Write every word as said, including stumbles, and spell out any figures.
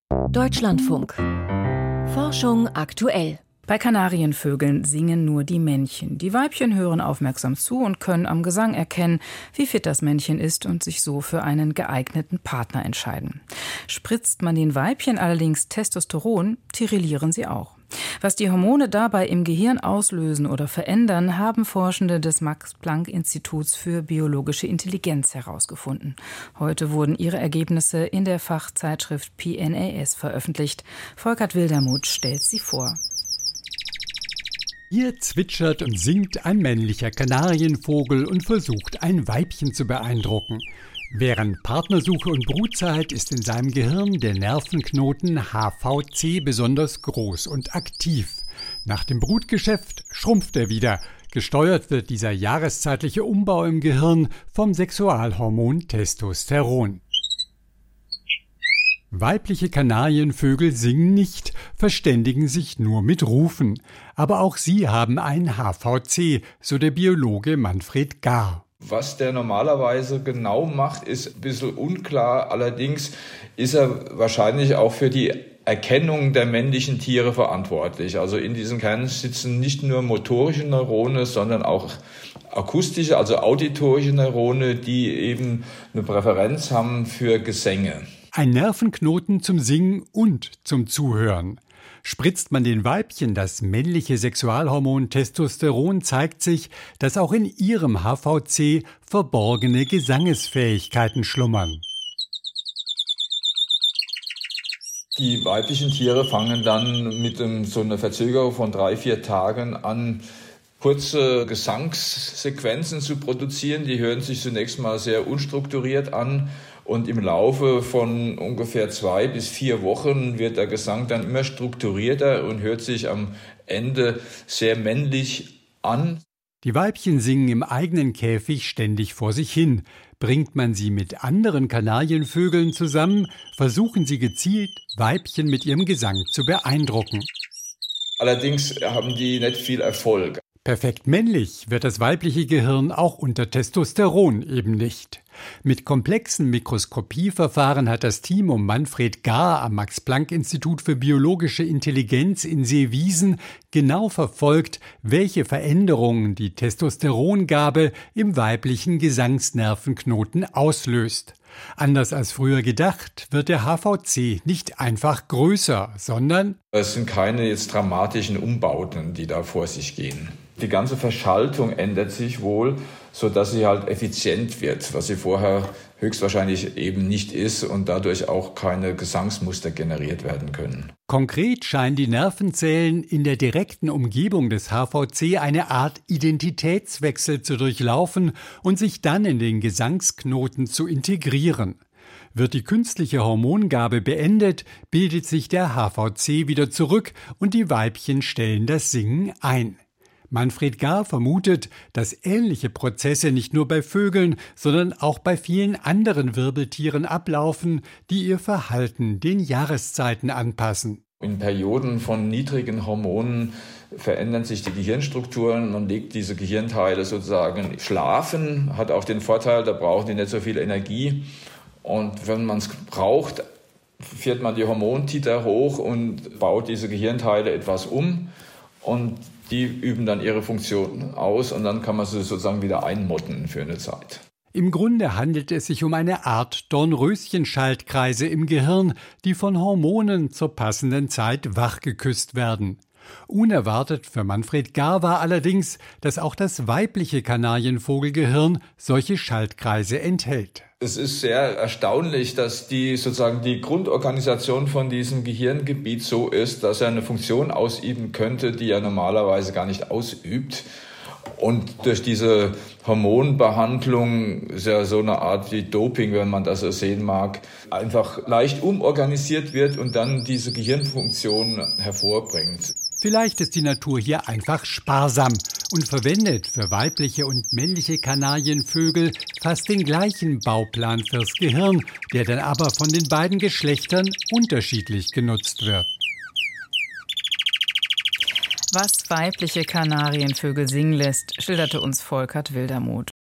Deutschlandfunk. Forschung aktuell. Bei Kanarienvögeln singen nur die Männchen. Die Weibchen hören aufmerksam zu und können am Gesang erkennen, wie fit das Männchen ist und sich so für einen geeigneten Partner entscheiden. Spritzt man den Weibchen allerdings Testosteron, tirillieren sie auch. Was die Hormone dabei im Gehirn auslösen oder verändern, haben Forschende des Max-Planck-Instituts für biologische Intelligenz herausgefunden. Heute wurden ihre Ergebnisse in der Fachzeitschrift P N A S veröffentlicht. Volkert Wildermuth stellt sie vor. Hier zwitschert und singt ein männlicher Kanarienvogel und versucht, ein Weibchen zu beeindrucken. Während Partnersuche und Brutzeit ist in seinem Gehirn der Nervenknoten H V C besonders groß und aktiv. Nach dem Brutgeschäft schrumpft er wieder. Gesteuert wird dieser jahreszeitliche Umbau im Gehirn vom Sexualhormon Testosteron. Weibliche Kanarienvögel singen nicht, verständigen sich nur mit Rufen. Aber auch sie haben ein H V C, so der Biologe Manfred Gahr. Was der normalerweise genau macht, ist ein bisschen unklar. Allerdings ist er wahrscheinlich auch für die Erkennung der männlichen Tiere verantwortlich. Also in diesen Kernen sitzen nicht nur motorische Neurone, sondern auch akustische, also auditorische Neurone, die eben eine Präferenz haben für Gesänge. Ein Nervenknoten zum Singen und zum Zuhören. Spritzt man den Weibchen das männliche Sexualhormon Testosteron, zeigt sich, dass auch in ihrem H V C verborgene Gesangesfähigkeiten schlummern. Die weiblichen Tiere fangen dann mit einem, so einer Verzögerung von drei, vier Tagen an, kurze Gesangssequenzen zu produzieren. Die hören sich zunächst mal sehr unstrukturiert an. Und im Laufe von ungefähr zwei bis vier Wochen wird der Gesang dann immer strukturierter und hört sich am Ende sehr männlich an. Die Weibchen singen im eigenen Käfig ständig vor sich hin. Bringt man sie mit anderen Kanarienvögeln zusammen, versuchen sie gezielt, Weibchen mit ihrem Gesang zu beeindrucken. Allerdings haben die nicht viel Erfolg. Perfekt männlich wird das weibliche Gehirn auch unter Testosteron eben nicht. Mit komplexen Mikroskopieverfahren hat das Team um Manfred Gahr am Max-Planck-Institut für biologische Intelligenz in Seewiesen genau verfolgt, welche Veränderungen die Testosterongabe im weiblichen Gesangsnervenknoten auslöst. Anders als früher gedacht, wird der H V C nicht einfach größer, sondern es sind keine jetzt dramatischen Umbauten, die da vor sich gehen. Die ganze Verschaltung ändert sich wohl, sodass sie halt effizient wird, was sie vorher höchstwahrscheinlich eben nicht ist und dadurch auch keine Gesangsmuster generiert werden können. Konkret scheinen die Nervenzellen in der direkten Umgebung des H V C eine Art Identitätswechsel zu durchlaufen und sich dann in den Gesangsknoten zu integrieren. Wird die künstliche Hormongabe beendet, bildet sich der H V C wieder zurück und die Weibchen stellen das Singen ein. Manfred Gahr vermutet, dass ähnliche Prozesse nicht nur bei Vögeln, sondern auch bei vielen anderen Wirbeltieren ablaufen, die ihr Verhalten den Jahreszeiten anpassen. In Perioden von niedrigen Hormonen verändern sich die Gehirnstrukturen. Man legt diese Gehirnteile sozusagen schlafen, hat auch den Vorteil, da brauchen die nicht so viel Energie. Und wenn man es braucht, fährt man die Hormontiter hoch und baut diese Gehirnteile etwas um. Und die üben dann ihre Funktion aus und dann kann man sie sozusagen wieder einmotten für eine Zeit. Im Grunde handelt es sich um eine Art Dornröschenschaltkreise im Gehirn, die von Hormonen zur passenden Zeit wachgeküsst werden. Unerwartet für Manfred Gahr war allerdings, dass auch das weibliche Kanarienvogelgehirn solche Schaltkreise enthält. Es ist sehr erstaunlich, dass die sozusagen die Grundorganisation von diesem Gehirngebiet so ist, dass er eine Funktion ausüben könnte, die er normalerweise gar nicht ausübt. Und durch diese Hormonbehandlung ist ja so eine Art wie Doping, wenn man das so sehen mag, einfach leicht umorganisiert wird und dann diese Gehirnfunktion hervorbringt. Vielleicht ist die Natur hier einfach sparsam und verwendet für weibliche und männliche Kanarienvögel fast den gleichen Bauplan fürs Gehirn, der dann aber von den beiden Geschlechtern unterschiedlich genutzt wird. Was weibliche Kanarienvögel singen lässt, schilderte uns Volkert Wildermuth.